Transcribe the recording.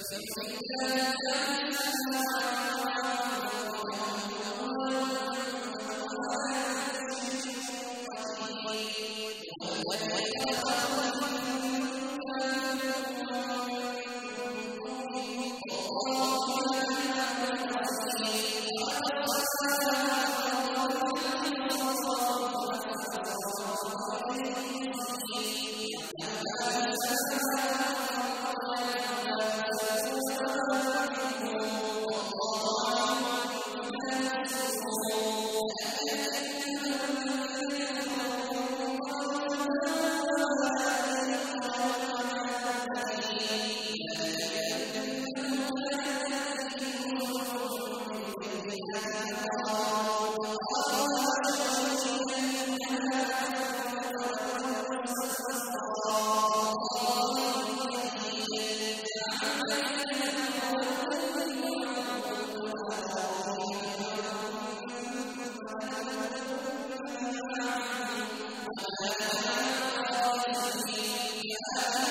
يُسَبِّحُ لِلَّهِ مَا فِي السَّمَاوَاتِ وَمَا فِي الْأَرْضِ وَهُوَ الْعَلِيُّ الْعَظِيمُ هُوَ الَّذِي خَلَقَكُم مِّن طِينٍ ثُمَّ جَعَلَ مِنْهُ زَوْجَيْنِ خَلَقَ السَّمَاوَاتِ وَالْأَرْضَ وَصَوَّرَكُمْ فَأَحْسَنَ صُوَرَكُمْ يَعْلَمُ مَا فِي السَّمَاوَاتِ وَيَعْلَمُ مَا تَكْسِبُ كُلُّ نَفْسٍ وَاللَّهُ بِمَا تَعْمَلُونَ الَّذِينَ آمَنُوا وَرَبُّهُمْ وَمَا هُمْ بِخَارِجِينَ مِنْهَا